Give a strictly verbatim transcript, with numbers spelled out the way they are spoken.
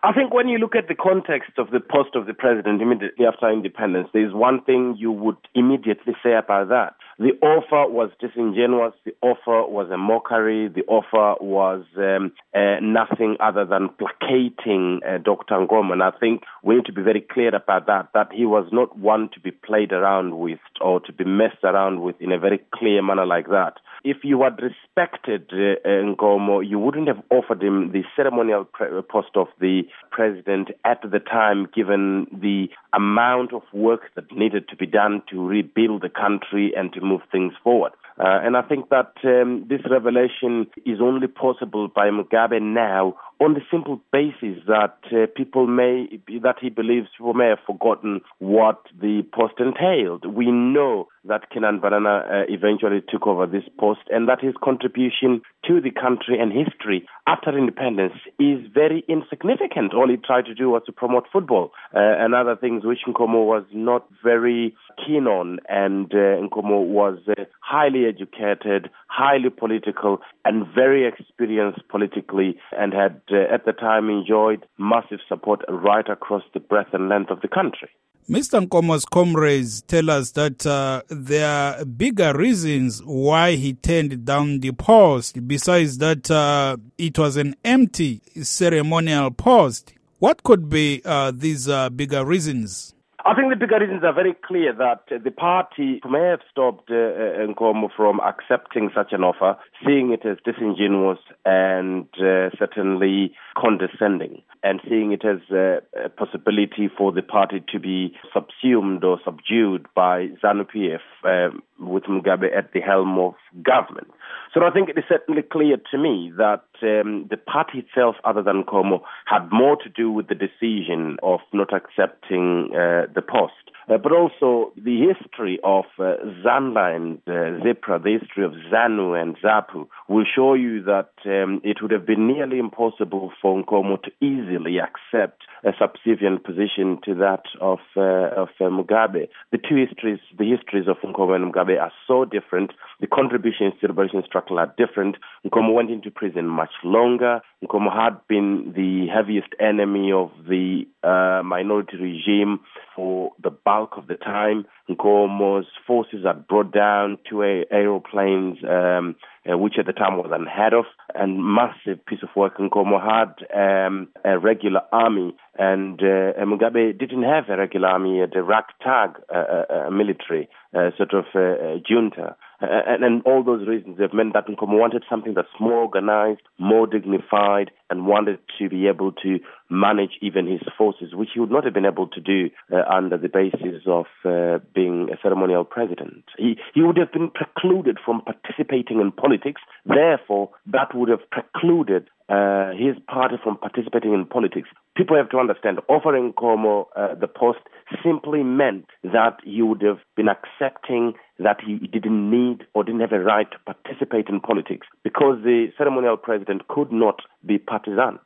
I think when you look at the context of the post of the president immediately after independence, there's one thing you would immediately say about that. The offer was disingenuous. The offer was a mockery. The offer was um, uh, nothing other than placating uh, Doctor Nkomo. And I think we need to be very clear about that, that he was not one to be played around with or to be messed around with in a very clear manner like that. If you had respected uh, Nkomo, you wouldn't have offered him the ceremonial pre- post of the president at the time, given the amount of work that needed to be done to rebuild the country and to move things forward. Uh, and I think that um, this revelation is only possible by Mugabe now on the simple basis that uh, people may, that he believes people may have forgotten what the post entailed. We know that Kenan Banana uh, eventually took over this post and that his contribution to the country and history after independence is very insignificant. All he tried to do was to promote football uh, and other things which Nkomo was not very keen on. And uh, Nkomo was uh, highly educated, highly political, and very experienced politically, and had uh, at the time enjoyed massive support right across the breadth and length of the country. Mister Nkomo's comrades tell us that uh, there are bigger reasons why he turned down the post, besides that uh, it was an empty ceremonial post. What could be uh, these uh, bigger reasons? I think the bigger reasons are very clear that uh, the party may have stopped uh, uh, Nkomo from accepting such an offer, seeing it as disingenuous and uh, certainly condescending, and seeing it as uh, a possibility for the party to be subsumed or subdued by ZANU-P F uh, with Mugabe at the helm of government. So I think it is certainly clear to me that um, the party itself, other than Nkomo, had more to do with the decision of not accepting uh, the post. Uh, but also the history of uh, Zanla and uh, Zipra, the history of ZANU and ZAPU, will show you that um, it would have been nearly impossible for Nkomo to easily accept a subservient position to that of uh, of uh, Mugabe. The two histories, the histories of Nkomo and Mugabe are so different. The contributions to the liberation struggle are different. Nkomo went into prison much longer. Nkomo had been the heaviest enemy of the uh, minority regime for the bulk of the time. Nkomo's forces had brought down two aeroplanes, um, uh, which at the time was unheard of, and massive piece of work. Nkomo had um, a regular army, and uh, Mugabe didn't have a regular army, he had a ragtag uh, uh, military, uh, sort of uh, uh, junta. Uh, and, and all those reasons have meant that Nkomo wanted something that's more organized, more dignified, and wanted to be able to manage even his forces, which he would not have been able to do uh, under the basis of uh, being a ceremonial president. He, he would have been precluded from participating in politics. Therefore, that would have precluded uh, his party from participating in politics. People have to understand, offering Nkomo uh, the post simply meant that he would have been accepting that he didn't need or didn't have a right to participate in politics, because the ceremonial president could not be partisan.